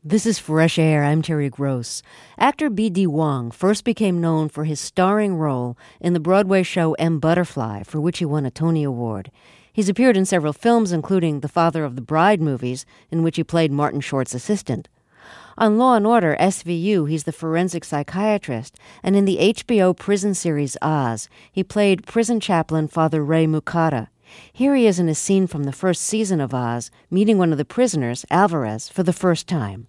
This is Fresh Air. I'm Terry Gross. Actor B.D. Wong first became known for his starring role in the Broadway show M. Butterfly, for which he won a Tony Award. He's appeared in several films, including the Father of the Bride movies, in which he played Martin Short's assistant. On Law & Order, SVU, he's the forensic psychiatrist, and in the HBO prison series Oz, he played prison chaplain Father Ray Mukata. Here he is in a scene from the first season of Oz, meeting one of the prisoners, Alvarez, for the first time.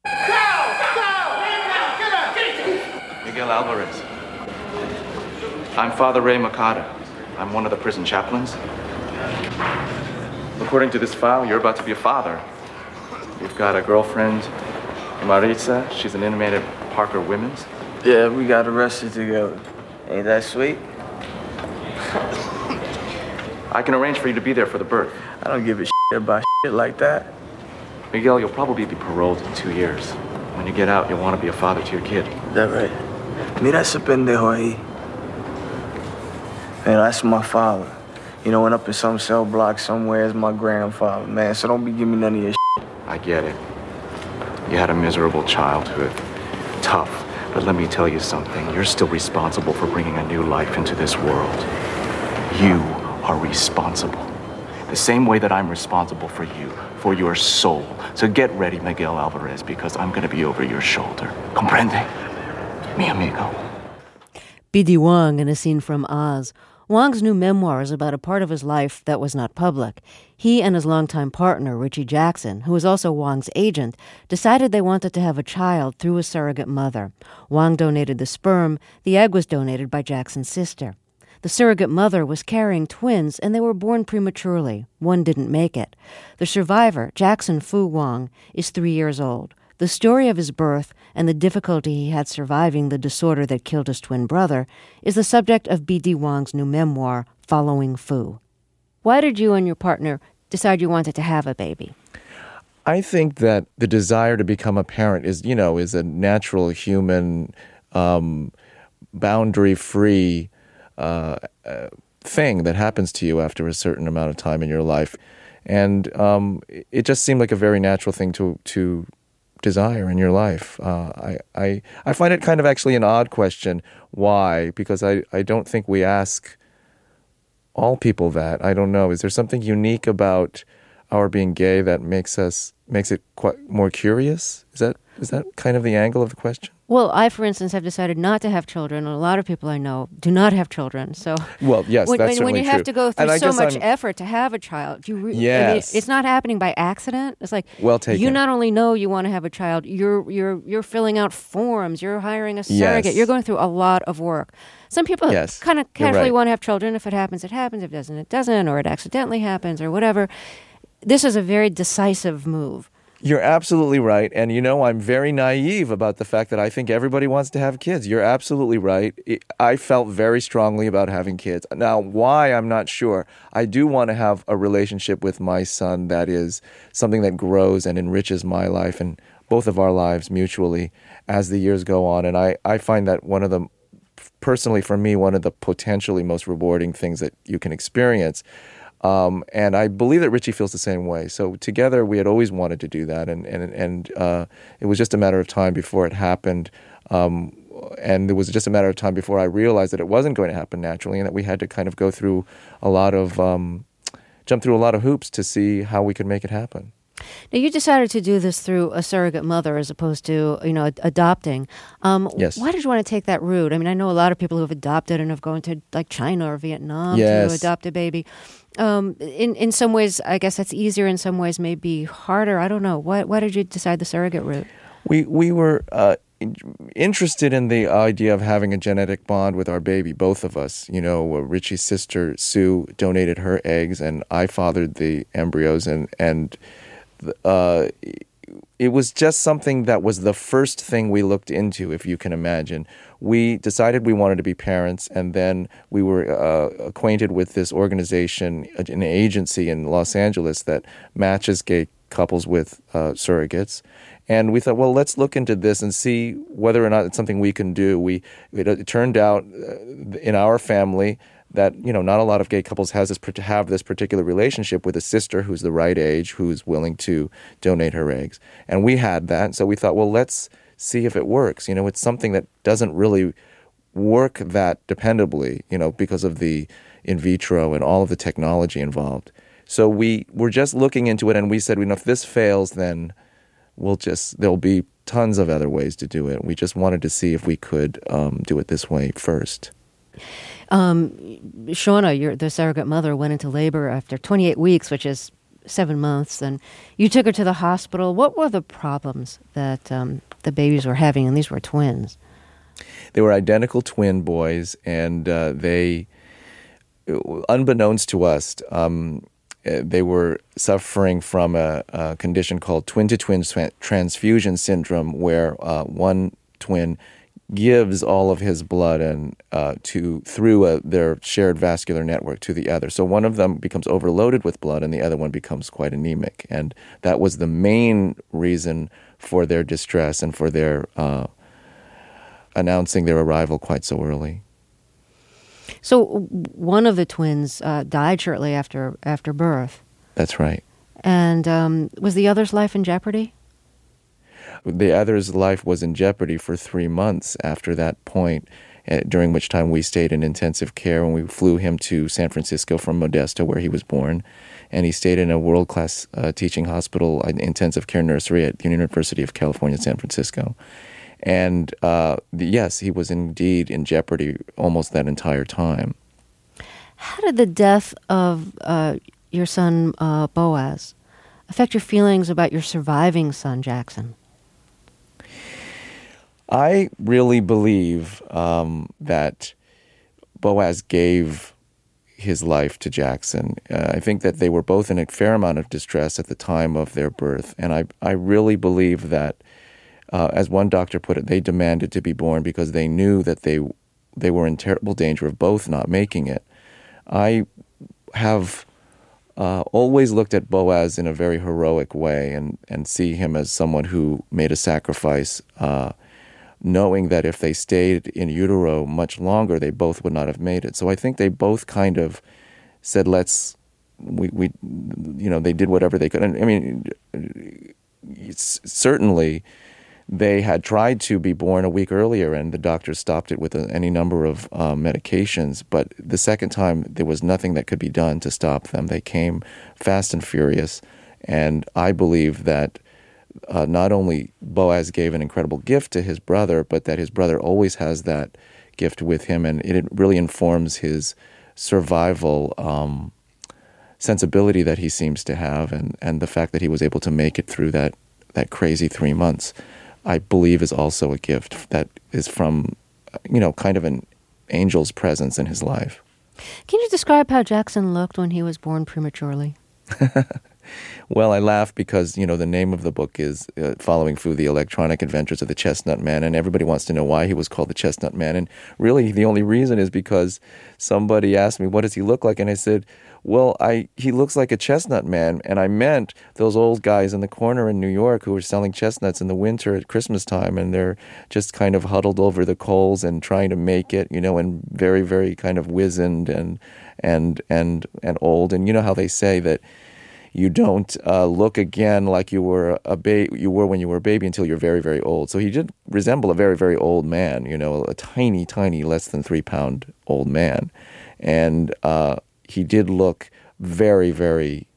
Miguel Alvarez. I'm Father Ray Mukata. I'm one of the prison chaplains. According to this file, you're about to be a father. You've got a girlfriend, Maritza. She's an inmate at Parker Women's. Yeah, we got arrested together. Ain't that sweet? I can arrange for you to be there for the birth. I don't give a shit about shit like that. Miguel, you'll probably be paroled in 2 years. When you get out, you'll want to be a father to your kid. That right? Mira ese pendejo ahí. Man, that's my father. You know, went up in some cell block somewhere as my grandfather, man. So don't be giving me none of your shit. I get it. You had a miserable childhood. Tough. But let me tell you something. You're still responsible for bringing a new life into this world. You are responsible. The same way that I'm responsible for you, for your soul. So get ready, Miguel Alvarez, because I'm going to be over your shoulder. Comprende? Mi amigo. B.D. Wong in a scene from Oz. Wong's new memoir is about a part of his life that was not public. He and his longtime partner, Richie Jackson, who was also Wong's agent, decided they wanted to have a child through a surrogate mother. Wong donated the sperm. The egg was donated by Jackson's sister. The surrogate mother was carrying twins, and they were born prematurely. One didn't make it. The survivor, Jackson Fu Wong, is 3 years old. The story of his birth and the difficulty he had surviving the disorder that killed his twin brother is the subject of B.D. Wong's new memoir, Following Fu. Why did you and your partner decide you wanted to have a baby? I think that the desire to become a parent is a natural human, boundary-free thing that happens to you after a certain amount of time in your life. And it just seemed like a very natural thing to desire in your life. I find it kind of actually an odd question. Why? Because I don't think we ask all people that. I don't know. Is there something unique about our being gay that makes it quite more curious? Is that kind of the angle of the question? Well, I, for instance, have decided not to have children, and a lot of people I know do not have children. So, well, yes, that's certainly when you true. have to go through so much effort to have a child, yes, it's not happening by accident. It's like, well taken. You not only know you want to have a child, you're filling out forms, you're hiring a surrogate, yes. You're going through a lot of work. Some people yes, kind of casually right. want to have children. If it happens, it happens. If it doesn't, it doesn't, or it accidentally happens, or whatever. This is a very decisive move. You're absolutely right. And I'm very naive about the fact that I think everybody wants to have kids. You're absolutely right. I felt very strongly about having kids. Now, why, I'm not sure. I do want to have a relationship with my son that is something that grows and enriches my life and both of our lives mutually as the years go on. And I find that personally for me, one of the potentially most rewarding things that you can experience. And I believe that Richie feels the same way. So together, we had always wanted to do that, and it was just a matter of time before it happened. And it was just a matter of time before I realized that it wasn't going to happen naturally, and that we had to kind of jump through a lot of hoops to see how we could make it happen. Now, you decided to do this through a surrogate mother as opposed to, adopting. Yes. Why did you want to take that route? I mean, I know a lot of people who have adopted and have gone to like China or Vietnam yes. to adopt a baby. In some ways, I guess that's easier. In some ways, maybe harder. I don't know. Why did you decide the surrogate route? We were interested in the idea of having a genetic bond with our baby, both of us. Richie's sister, Sue, donated her eggs, and I fathered the embryos, and it was just something that was the first thing we looked into, if you can imagine. We decided we wanted to be parents, and then we were acquainted with this organization, an agency in Los Angeles that matches gay couples with surrogates. And we thought, well, let's look into this and see whether or not it's something we can do. It turned out in our family that, not a lot of gay couples have this particular relationship with a sister who's the right age, who's willing to donate her eggs. And we had that. So we thought, well, let's see if it works. It's something that doesn't really work that dependably, because of the in vitro and all of the technology involved. So we were just looking into it, and we said, if this fails, then there'll be tons of other ways to do it. We just wanted to see if we could do it this way first. Shauna, the surrogate mother, went into labor after 28 weeks, which is 7 months, and you took her to the hospital. What were the problems that the babies were having? And these were twins. They were identical twin boys, and they, unbeknownst to us, they were suffering from a condition called twin-to-twin transfusion syndrome, where one twin gives all of his blood through their shared vascular network to the other. So one of them becomes overloaded with blood, and the other one becomes quite anemic. And that was the main reason for their distress and for their announcing their arrival quite so early. So one of the twins died shortly after birth. That's right. And was the other's life in jeopardy? The other's life was in jeopardy for 3 months after that point, during which time we stayed in intensive care, and we flew him to San Francisco from Modesto, where he was born. And he stayed in a world-class teaching hospital, intensive care nursery at the University of California, San Francisco. And yes, he was indeed in jeopardy almost that entire time. How did the death of your son, Boaz, affect your feelings about your surviving son, Jackson? I really believe that Boaz gave his life to Jackson. I think that they were both in a fair amount of distress at the time of their birth. And I really believe that, as one doctor put it, they demanded to be born because they knew that they were in terrible danger of both not making it. I have always looked at Boaz in a very heroic way and see him as someone who made a sacrifice, knowing that if they stayed in utero much longer, they both would not have made it. So I think they both kind of said, they did whatever they could. And I mean, certainly they had tried to be born a week earlier, and the doctors stopped it with any number of medications. But the second time, there was nothing that could be done to stop them. They came fast and furious. And I believe that not only Boaz gave an incredible gift to his brother, but that his brother always has that gift with him, and it really informs his survival sensibility that he seems to have, and the fact that he was able to make it through that crazy 3 months, I believe, is also a gift that is from, kind of an angel's presence in his life. Can you describe how Jackson looked when he was born prematurely? Well, I laugh because, the name of the book is Following Fu, The Electronic Adventures of the Chestnut Man, and everybody wants to know why he was called the Chestnut Man. And really, the only reason is because somebody asked me, what does he look like? And I said, well, he looks like a chestnut man. And I meant those old guys in the corner in New York who were selling chestnuts in the winter at Christmas time, and they're just kind of huddled over the coals and trying to make it, and very, very kind of wizened and old. And you know how they say that you don't look again like you were when you were a baby until you're very, very old. So he did resemble a very, very old man, a tiny, tiny, less than 3-pound old man. And he did look very, very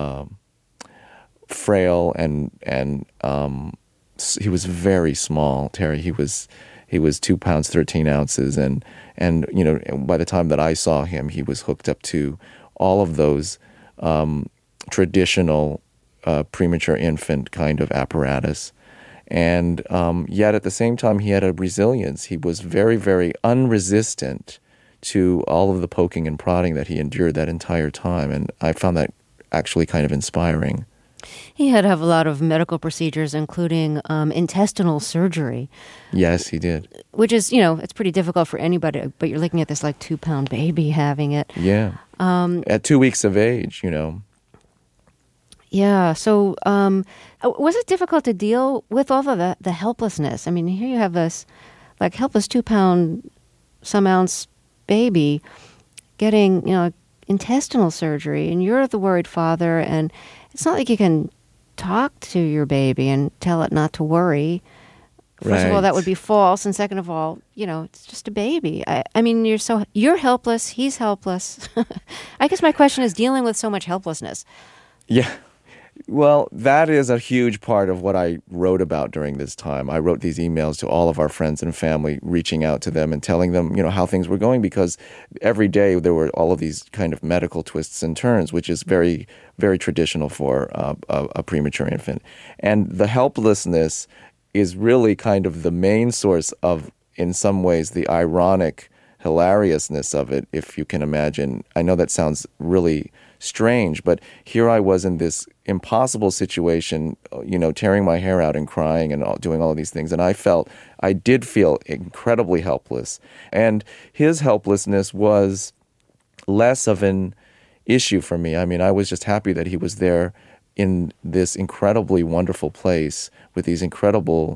frail, and he was very small, Terry. He was 2 pounds, 13 ounces. And by the time that I saw him, he was hooked up to all of those traditional premature infant kind of apparatus. And yet at the same time, he had a resilience. He was very, very unresistant to all of the poking and prodding that he endured that entire time. And I found that actually kind of inspiring. He had to have a lot of medical procedures, including intestinal surgery. Yes, he did. Which is, it's pretty difficult for anybody, but you're looking at this 2-pound baby having it. Yeah. At 2 weeks of age, Yeah. So was it difficult to deal with all of the helplessness? I mean, here you have this helpless 2-pound some ounce baby. getting, intestinal surgery, and you're the worried father, and it's not like you can talk to your baby and tell it not to worry. First of all, that would be false, and second of all, it's just a baby. I mean, you're helpless. He's helpless. I guess my question is dealing with so much helplessness. Yeah. Well, that is a huge part of what I wrote about during this time. I wrote these emails to all of our friends and family, reaching out to them and telling them, how things were going, because every day there were all of these kind of medical twists and turns, which is very, very traditional for a premature infant. And the helplessness is really kind of the main source of, in some ways, the ironic hilariousness of it, if you can imagine. I know that sounds really strange, but here I was in this impossible situation, tearing my hair out and crying and doing all of these things. And I did feel incredibly helpless. And his helplessness was less of an issue for me. I mean, I was just happy that he was there in this incredibly wonderful place with these incredibly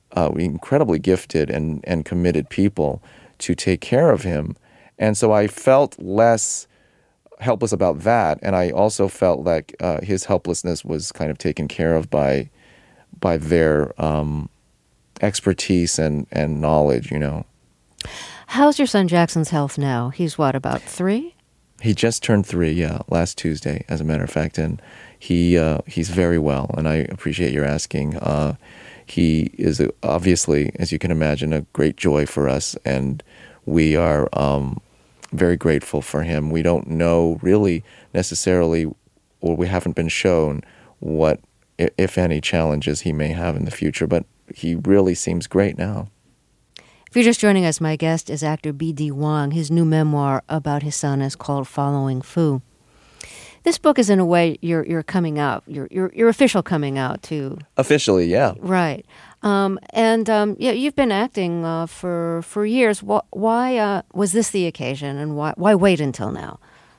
gifted and committed people to take care of him. And so I felt less helpless about that, and I also felt like his helplessness was kind of taken care of by their expertise and knowledge, How's your son Jackson's health now? He's what, about 3? He just turned 3, last Tuesday, as a matter of fact, and he's very well, and I appreciate your asking. He is obviously, as you can imagine, a great joy for us, and we are very grateful for him. We don't know really necessarily, or we haven't been shown what, if any, challenges he may have in the future, but he really seems great now. If you're just joining us, my guest is actor B.D. Wong. His new memoir about his son is called Following Fu. This book is, in a way, your coming out, your official coming out to... Officially, yeah. Right. You've been acting for years. Why was this the occasion, and why wait until now?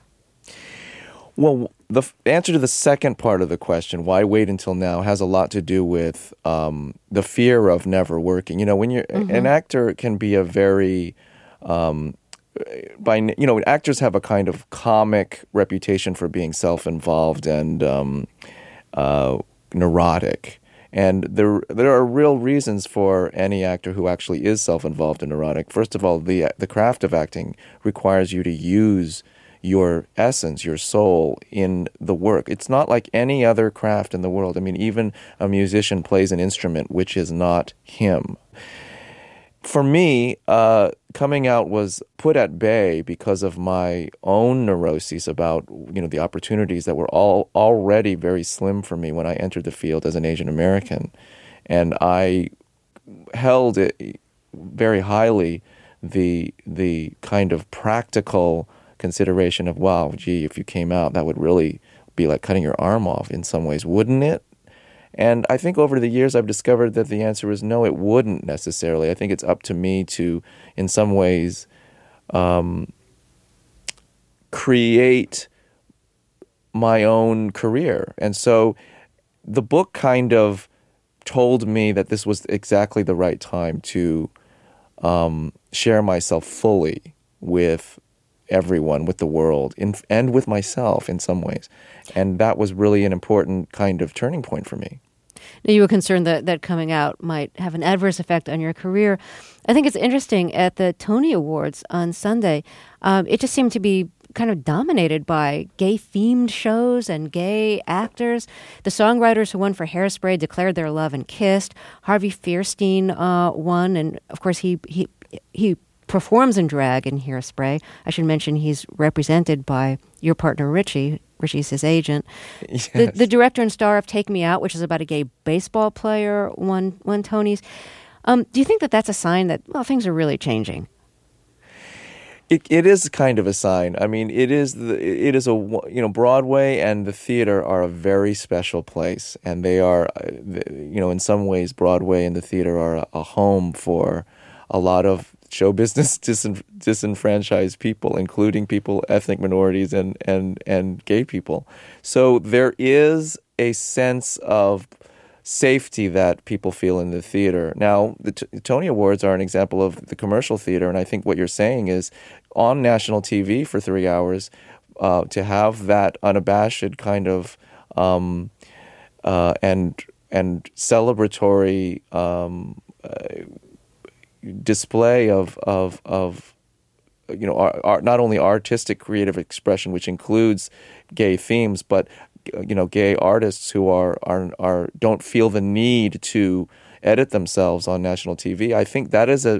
Well, the answer to the second part of the question, why wait until now, has a lot to do with the fear of never working. When you're an actor, can be a very actors have a kind of comic reputation for being self-involved and neurotic. And there are real reasons for any actor who actually is self-involved and neurotic. First of all, the craft of acting requires you to use your essence, your soul in the work. It's not like any other craft in the world. I mean, even a musician plays an instrument which is not him. For me, coming out was put at bay because of my own neuroses about, the opportunities that were already very slim for me when I entered the field as an Asian American. And I held it very highly, the kind of practical consideration of, wow, gee, if you came out, that would really be like cutting your arm off in some ways, wouldn't it? And I think over the years I've discovered that the answer is no, it wouldn't necessarily. I think it's up to me to, in some ways, create my own career. And so the book kind of told me that this was exactly the right time to share myself fully with everyone, with the world, and with myself in some ways. And that was really an important kind of turning point for me. Now, you were concerned that coming out might have an adverse effect on your career. I think it's interesting, at the Tony Awards on Sunday, it just seemed to be kind of dominated by gay-themed shows and gay actors. The songwriters who won for Hairspray declared their love and kissed. Harvey Fierstein won, and of course he performs in drag in Hairspray. I should mention he's represented by your partner Richie. Richie's his agent. Yes. The director and star of Take Me Out, which is about a gay baseball player, won Tonys. Do you think that that's a sign that, well, things are really changing? It is kind of a sign. I mean, it is Broadway and the theater are a very special place, and they are, in some ways, Broadway and the theater are a home for a lot of show business disenfranchised people, including people, ethnic minorities, and gay people. So there is a sense of safety that people feel in the theater. Now, the Tony Awards are an example of the commercial theater, and I think what you're saying is on national TV for 3 hours, to have that unabashed kind of and celebratory display of not only artistic creative expression, which includes gay themes, but gay artists who are don't feel the need to edit themselves on national TV. I think that is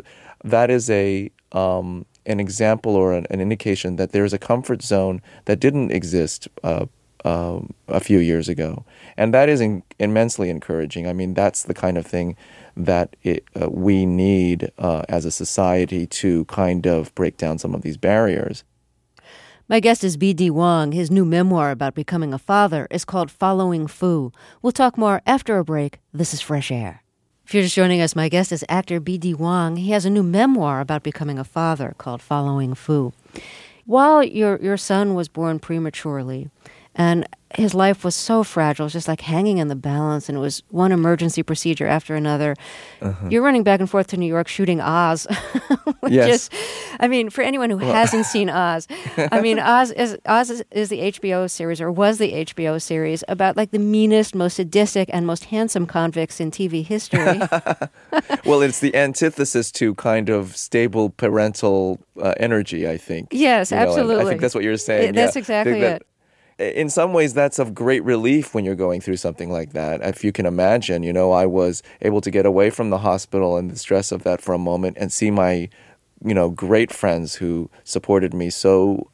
an example or an indication that there is a comfort zone that didn't exist a few years ago, and that is immensely encouraging. I mean, that's the kind of thing that we need as a society to kind of break down some of these barriers. My guest is B.D. Wong. His new memoir about becoming a father is called Following Fu. We'll talk more after a break. This is Fresh Air. If you're just joining us, my guest is actor B.D. Wong. He has a new memoir about becoming a father called Following Fu. While your son was born prematurely, and his life was so fragile, just like hanging in the balance, and it was one emergency procedure after another. You're running back and forth to New York shooting Oz, which yes. is, I mean, for anyone who hasn't seen Oz, I mean, Oz is the HBO series, or was the HBO series, about like the meanest, most sadistic, and most handsome convicts in TV history. Well, it's the antithesis to kind of stable parental energy, I think. Yes, absolutely. I think that's what you're saying. That's exactly it. In some ways, that's of great relief when you're going through something like that. If you can imagine, I was able to get away from the hospital and the stress of that for a moment and see my, great friends who supported me so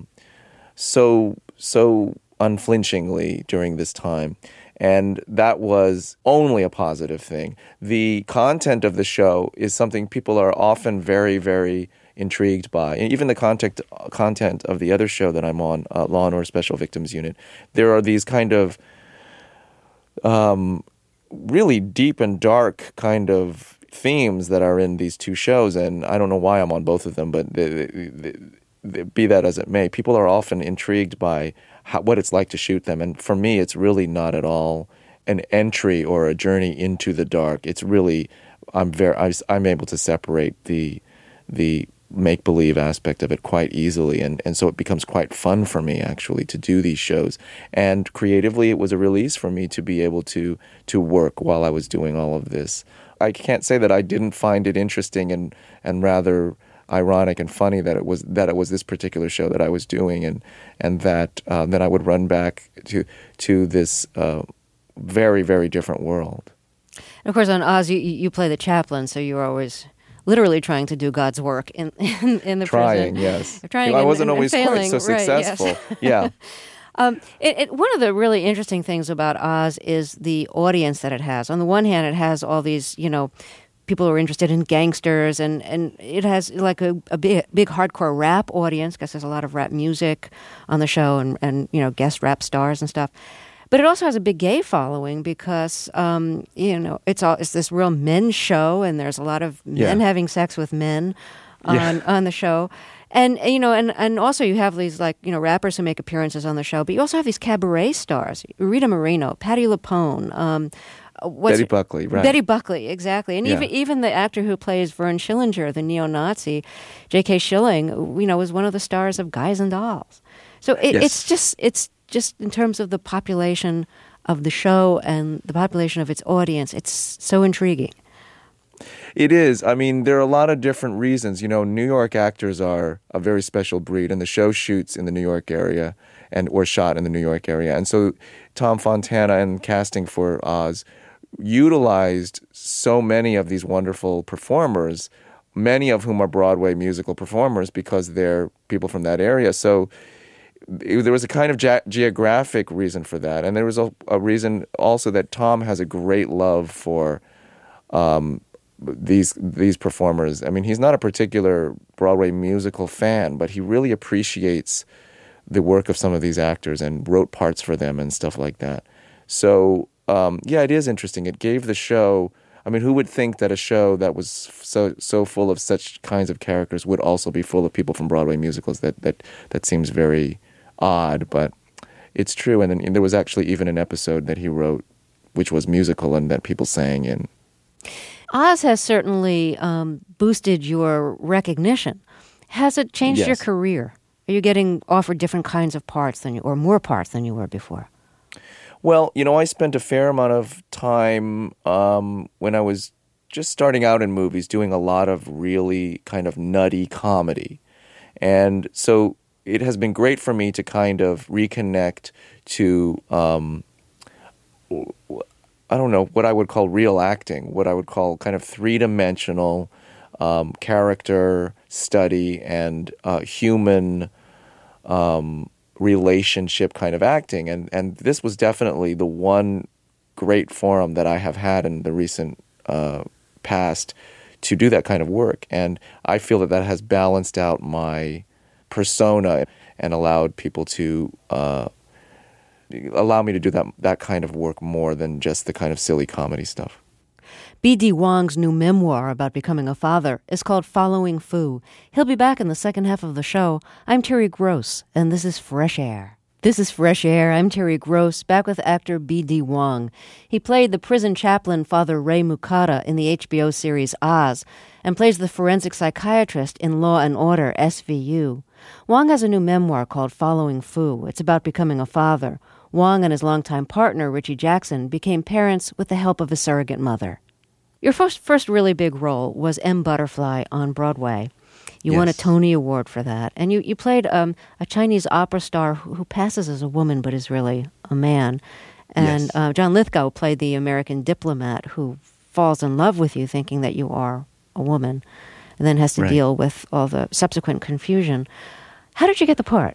unflinchingly during this time. And that was only a positive thing. The content of the show is something people are often very, very intrigued by. And even the content of the other show that I'm on, Law and Order Special Victims Unit, there are these kind of really deep and dark kind of themes that are in these two shows. And I don't know why I'm on both of them, but be that as it may, people are often intrigued by what it's like to shoot them. And for me, it's really not at all an entry or a journey into the dark. It's really, I'm able to separate the make-believe aspect of it quite easily, and so it becomes quite fun for me actually to do these shows. And creatively, it was a release for me to be able to work while I was doing all of this. I can't say that I didn't find it interesting and rather ironic and funny that it was this particular show that I was doing, and that then I would run back to this very, very different world. And of course, on Oz, you play the chaplain, so you're always literally trying to do God's work in the trying, prison. Yes. Trying I wasn't always failing. quite so successful. Right, yes. Yeah. One of the really interesting things about Oz is the audience that it has. On the one hand, it has all these, people who are interested in gangsters, and it has like a big hardcore rap audience, because there's a lot of rap music on the show and guest rap stars and stuff. But it also has a big gay following because, it's this real men's show, and there's a lot of men having sex with men on the show. And also you have these rappers who make appearances on the show, but you also have these cabaret stars, Rita Moreno, Patti LuPone, Betty Buckley, right. Betty Buckley, exactly. And even the actor who plays Vern Schillinger, the neo-Nazi, J.K. Schilling, was one of the stars of Guys and Dolls. So it's just in terms of the population of the show and the population of its audience, it's so intriguing. It is. I mean, there are a lot of different reasons. New York actors are a very special breed, and the show shoots in the New York area or shot in the New York area. And so Tom Fontana and casting for Oz utilized so many of these wonderful performers, many of whom are Broadway musical performers because they're people from that area. So there was a kind of geographic reason for that. And there was a reason also that Tom has a great love for these performers. I mean, he's not a particular Broadway musical fan, but he really appreciates the work of some of these actors and wrote parts for them and stuff like that. So, it is interesting. It gave the show, I mean, who would think that a show that was so full of such kinds of characters would also be full of people from Broadway musicals? That seems very odd, but it's true. And then there was actually even an episode that he wrote which was musical and that people sang in. Oz has certainly boosted your recognition. Has it changed your Yes. career? Are you getting offered different kinds of parts or more parts than you were before? Well, I spent a fair amount of time when I was just starting out in movies doing a lot of really kind of nutty comedy. And so it has been great for me to kind of reconnect to, I don't know, what I would call real acting, what I would call kind of three-dimensional character study and human relationship kind of acting. And this was definitely the one great forum that I have had in the recent past to do that kind of work. And I feel that has balanced out my persona and allowed people to allow me to do that kind of work more than just the kind of silly comedy stuff. B.D. Wong's new memoir about becoming a father is called Following Fu. He'll be back in the second half of the show. I'm Terry Gross, and this is Fresh Air. This is Fresh Air. I'm Terry Gross, back with actor B.D. Wong. He played the prison chaplain Father Ray Mukata in the HBO series Oz, and plays the forensic psychiatrist in Law and Order, SVU. Wong has a new memoir called Following Fu. It's about becoming a father. Wong and his longtime partner, Richie Jackson, became parents with the help of a surrogate mother. Your first really big role was M. Butterfly on Broadway. You won a Tony Award for that. And you played a Chinese opera star who passes as a woman but is really a man. And John Lithgow played the American diplomat who falls in love with you thinking that you are a woman and then has to deal with all the subsequent confusion. How did you get the part?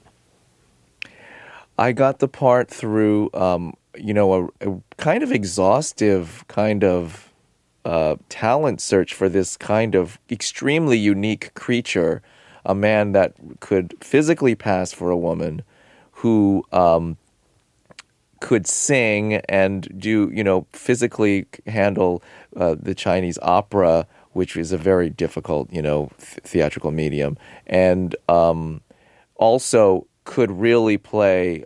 I got the part through, a kind of exhaustive kind of talent search for this kind of extremely unique creature, a man that could physically pass for a woman, who could sing and do, physically handle the Chinese opera, which is a very difficult, theatrical medium, and also could really play,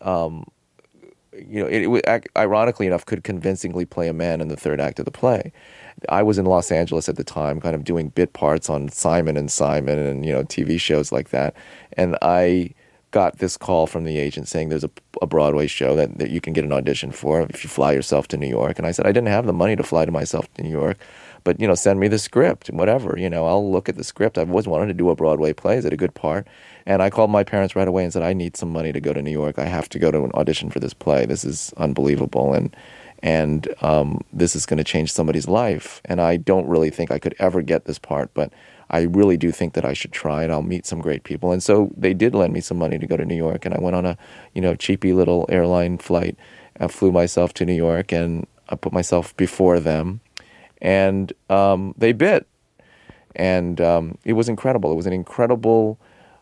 ironically enough, could convincingly play a man in the third act of the play. I was in Los Angeles at the time, kind of doing bit parts on Simon and Simon and, TV shows like that. And I got this call from the agent saying there's a Broadway show that you can get an audition for if you fly yourself to New York. And I said, I didn't have the money to fly to myself to New York, but, send me the script and whatever, I'll look at the script. I've always wanted to do a Broadway play. Is it a good part? And I called my parents right away and said, I need some money to go to New York. I have to go to an audition for this play. This is unbelievable. And this is going to change somebody's life. And I don't really think I could ever get this part, but I really do think that I should try and I'll meet some great people. And so they did lend me some money to go to New York, and I went on a, cheapy little airline flight. I flew myself to New York, and I put myself before them, and they bit. And it was incredible. It was an incredible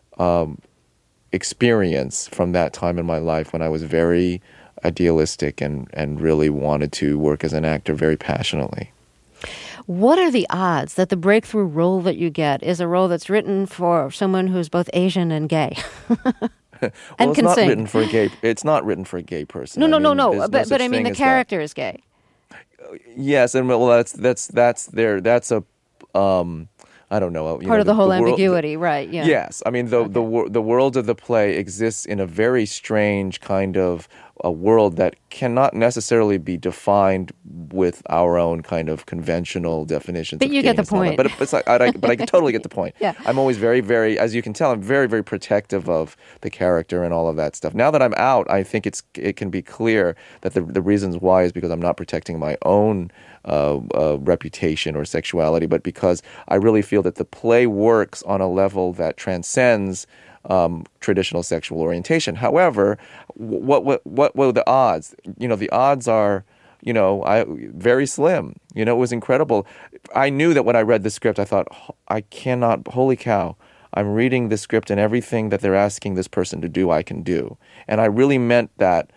experience from that time in my life when I was very idealistic and really wanted to work as an actor very passionately. What are the odds that the breakthrough role that you get is a role that's written for someone who's both Asian and gay? Well, and it's can not sing. written for a gay. It's not written for a gay person. No. There's But such I mean, thing the as character is gay. that. Yes, and well, that's a I don't know. Part of the whole world, ambiguity, right? Yeah. Yes, I mean the world of the play exists in a very strange kind of a world that cannot necessarily be defined with our own kind of conventional definitions. But of you get the gayness and all that. point. But it's like, I can totally get the point. Yeah. I'm always very, very, as you can tell, I'm very, very protective of the character and all of that stuff. Now that I'm out, I think it can be clear that the reasons why is because I'm not protecting my own reputation or sexuality, but because I really feel that the play works on a level that transcends traditional sexual orientation. However, what were the odds? The odds are, very slim. It was incredible. I knew that when I read the script, I thought, I cannot, holy cow, I'm reading the script and everything that they're asking this person to do, I can do. And I really meant that,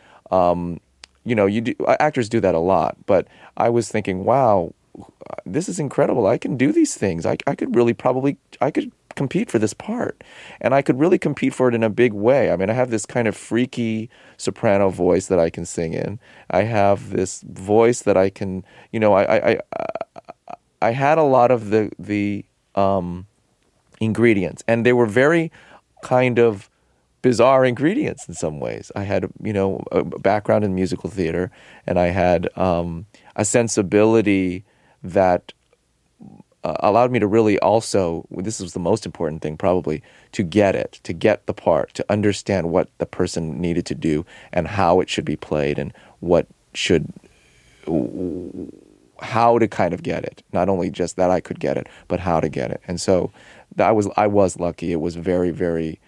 actors do that a lot, but I was thinking, wow, this is incredible. I can do these things. I could really I could compete for this part. And I could really compete for it in a big way. I mean, I have this kind of freaky soprano voice that I can sing in. I have this voice that I can, I had a lot of the ingredients, and they were very kind of bizarre ingredients in some ways. I had, a background in musical theater, and I had a sensibility that allowed me to really also, this was the most important thing probably, to get the part, to understand what the person needed to do and how it should be played and how to kind of get it. Not only just that I could get it, but how to get it. And so I was lucky. It was a very, very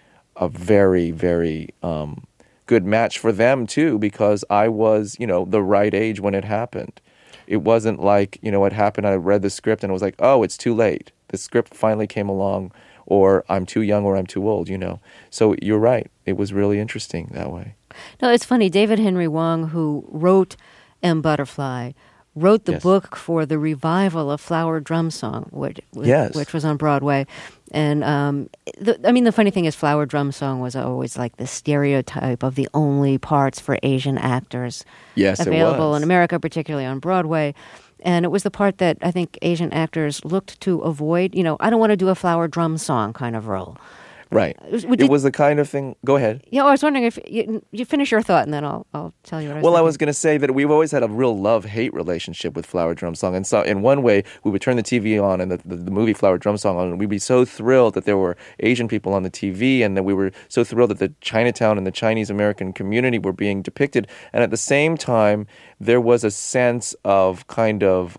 good match for them too, because I was, the right age when it happened. It wasn't like, what happened, I read the script and it was like, oh, it's too late. The script finally came along, or I'm too young or I'm too old, So you're right. It was really interesting that way. No, it's funny. David Henry Hwang, who wrote M. Butterfly, wrote the book for the revival of Flower Drum Song, which was on Broadway. And the funny thing is, Flower Drum Song was always like the stereotype of the only parts for Asian actors available in America, particularly on Broadway. And it was the part that I think Asian actors looked to avoid. I don't want to do a flower drum song kind of role. Right. It was the kind of thing. Go ahead. Yeah, I was wondering if you finish your thought, and then I'll tell you what I was Well, thinking. I was going to say that we've always had a real love-hate relationship with Flower Drum Song. And so in one way, we would turn the TV on and the movie Flower Drum Song on, and we'd be so thrilled that there were Asian people on the TV, and that we were so thrilled that the Chinatown and the Chinese-American community were being depicted. And at the same time, there was a sense of kind of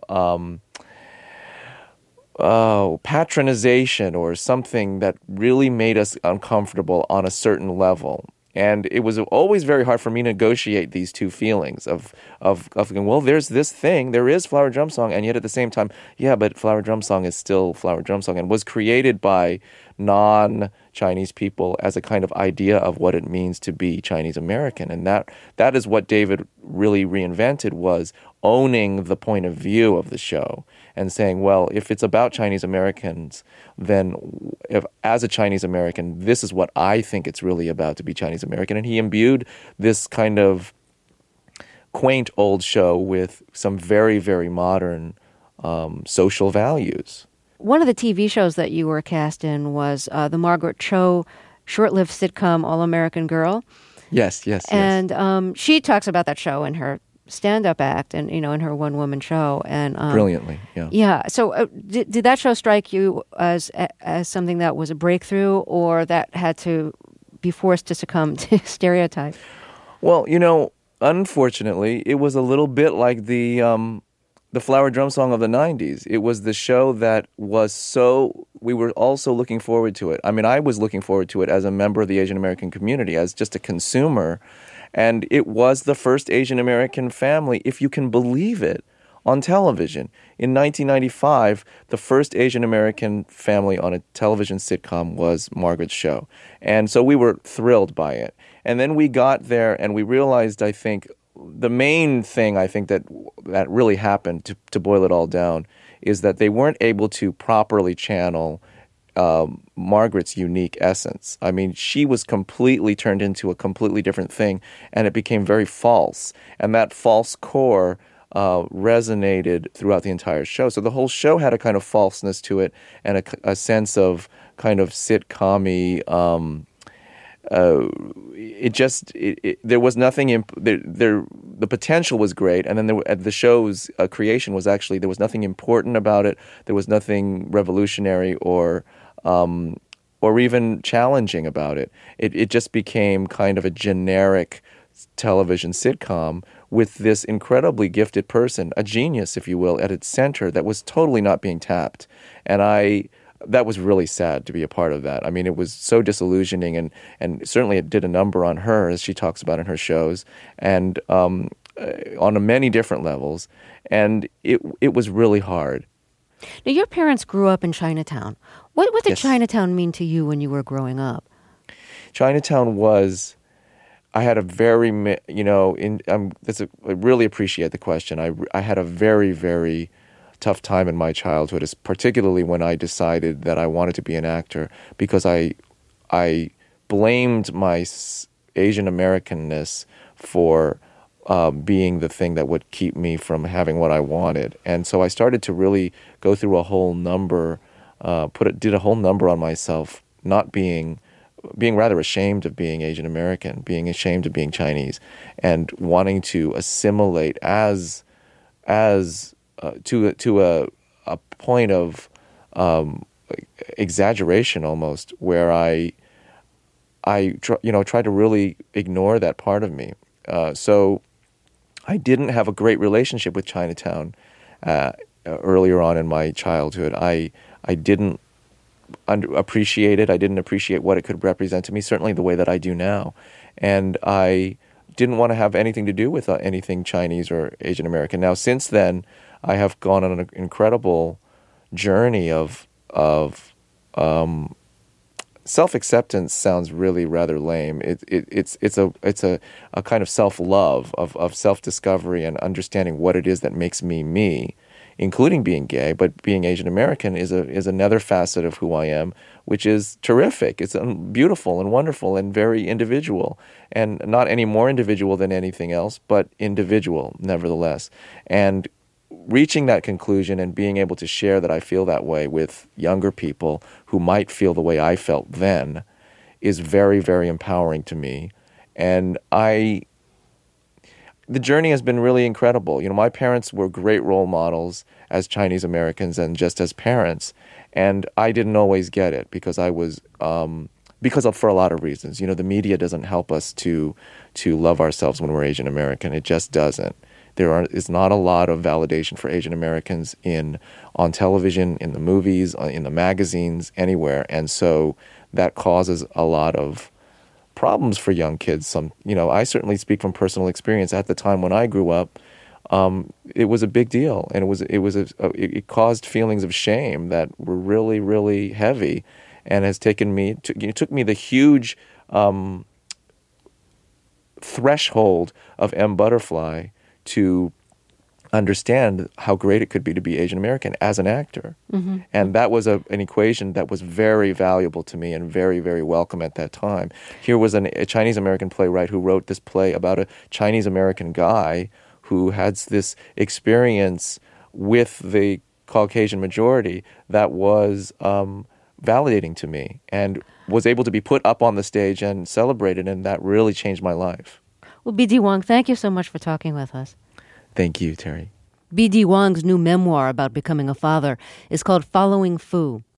patronization or something that really made us uncomfortable on a certain level. And it was always very hard for me to negotiate these two feelings of thinking, well, there's this thing, there is Flower Drum Song, and yet at the same time, yeah, but Flower Drum Song is still Flower Drum Song and was created by non-Chinese people as a kind of idea of what it means to be Chinese American. And that is what David really reinvented, was owning the point of view of the show and saying, well, if it's about Chinese Americans, then as a Chinese American, this is what I think it's really about to be Chinese American. And he imbued this kind of quaint old show with some very, very modern social values. One of the TV shows that you were cast in was the Margaret Cho short-lived sitcom All-American Girl. Yes. And she talks about that show in her stand-up act and, in her one-woman show. And brilliantly, yeah. Yeah. So did that show strike you as something that was a breakthrough, or that had to be forced to succumb to stereotype? Well, unfortunately, it was a little bit like the Flower Drum Song of the 90s. It was the show that we were also looking forward to it. I mean, I was looking forward to it as a member of the Asian American community, as just a consumer. And it was the first Asian American family, if you can believe it, on television. In 1995, the first Asian American family on a television sitcom was Margaret's show. And so we were thrilled by it. And then we got there and we realized, I think, the main thing I think that really happened, to boil it all down, is that they weren't able to properly channel Margaret's unique essence. I mean, she was completely turned into a completely different thing, and it became very false. And that false core resonated throughout the entire show. So the whole show had a kind of falseness to it, and a sense of kind of sitcom-y. There was nothing. The potential was great, and then the show's creation was actually, there was nothing important about it. There was nothing revolutionary or even challenging about it. It just became kind of a generic television sitcom with this incredibly gifted person, a genius, if you will, at its center that was totally not being tapped. And that was really sad to be a part of that. I mean, it was so disillusioning, and certainly it did a number on her, as she talks about in her shows, and on many different levels. And it was really hard. Now, your parents grew up in Chinatown. What did Yes. Chinatown mean to you when you were growing up? Chinatown was, I had a very, I really appreciate the question. I had a very, very tough time in my childhood, particularly when I decided that I wanted to be an actor, because I blamed my Asian Americanness for being the thing that would keep me from having what I wanted. And so I started to really go through a whole number, did a whole number on myself, not being rather ashamed of being Asian American, being ashamed of being Chinese, and wanting to assimilate to a point of exaggeration almost, where I tried to really ignore that part of me. So I didn't have a great relationship with Chinatown earlier on in my childhood. I didn't appreciate it. I didn't appreciate what it could represent to me, certainly the way that I do now. And I didn't want to have anything to do with anything Chinese or Asian American. Now, since then, I have gone on an incredible journey of self-acceptance. Sounds really rather lame. It's a kind of self-love, of self-discovery and understanding what it is that makes me, including being gay, but being Asian American is another facet of who I am, which is terrific. It's beautiful and wonderful and very individual, and not any more individual than anything else, but individual nevertheless. And reaching that conclusion and being able to share that I feel that way with younger people who might feel the way I felt then is very, very empowering to me. And the journey has been really incredible. My parents were great role models as Chinese Americans and just as parents. And I didn't always get it because for a lot of reasons. The media doesn't help us to love ourselves when we're Asian American. It just doesn't. There is not a lot of validation for Asian Americans on television, in the movies, in the magazines, anywhere. And so that causes a lot of problems for young kids. I certainly speak from personal experience. At the time when I grew up, it was a big deal, and it caused feelings of shame that were really, really heavy, and has taken me. It took me the huge threshold of M. Butterfly to understand how great it could be to be Asian American as an actor. Mm-hmm. And that was an equation that was very valuable to me and very, very welcome at that time. Here was a Chinese American playwright who wrote this play about a Chinese American guy who had this experience with the Caucasian majority that was validating to me, and was able to be put up on the stage and celebrated, and that really changed my life. Well, B.D. Wong, thank you so much for talking with us. Thank you, Terry. B.D. Wong's new memoir about becoming a father is called Following Fu.